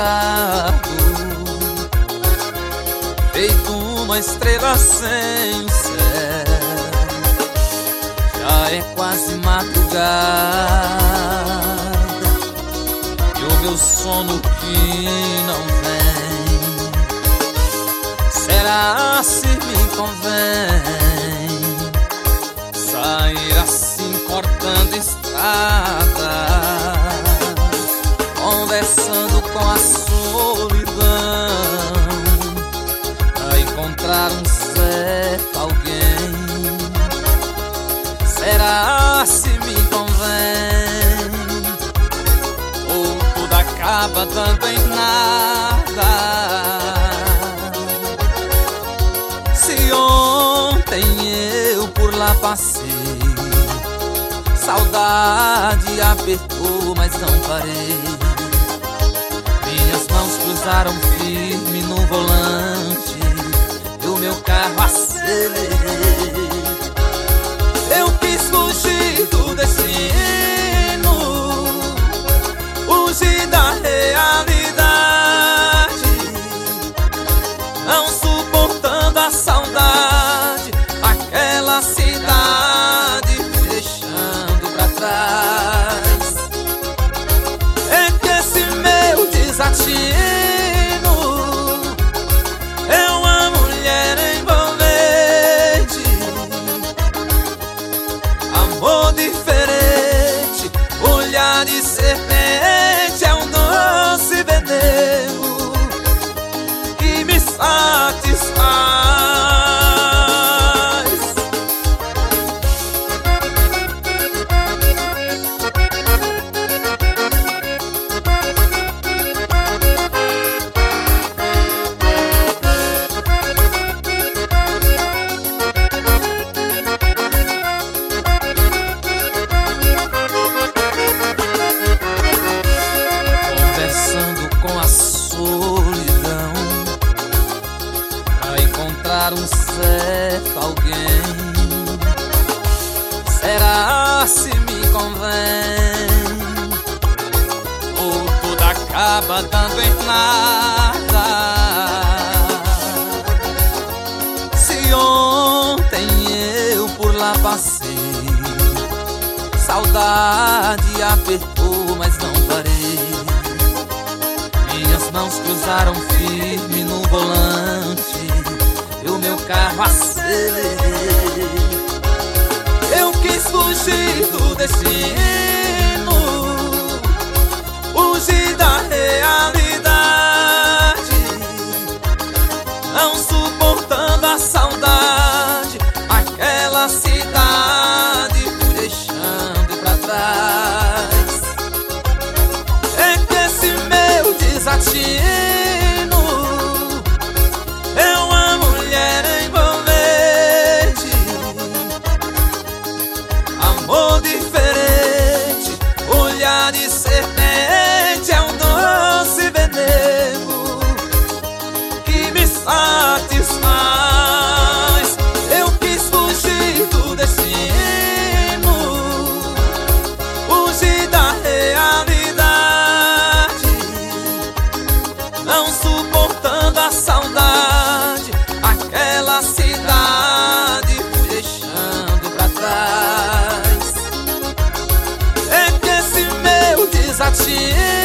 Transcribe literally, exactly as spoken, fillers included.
apagado, feito uma estrela sem o céu. Já é quase madrugada e o meu sono que não vem. Será se me convém sair assim cortando estrada, conversando com a solidão, a encontrar um certo alguém? Será se me convém ou tudo acaba dando em nada? Se ontem eu por lá passei, saudade apertou, mas não parei. Minhas mãos cruzaram firme no volante e o meu carro acelerei. Eu quis fugir do destino, fugir da realidade, não suportando a saudade, aquela cidade me deixando pra trás. É que esse meu desatino é uma mulher envolvente, amor diferente, olhar de serpente, é um doce veneno que me satisfaz. Encontrar um certo alguém, será se me convém ou tudo acaba dando em nada? Se ontem eu por lá passei, saudade apertou, mas não parei. Minhas mãos cruzaram firme no volante e o meu carro acelerei. Eu quis fugir do destino, fugir da realidade, não suportando a saudade, aquela cidade me deixando pra trás. É que esse meu desatino é uma mulher envolvente, amor diferente, olhar de serpente, é um doce veneno que me satisfaz. Eu quis fugir do destino, fugir da realidade, não suportando a saudade, aquela cidade me deixando pra trás. É que esse meu desatino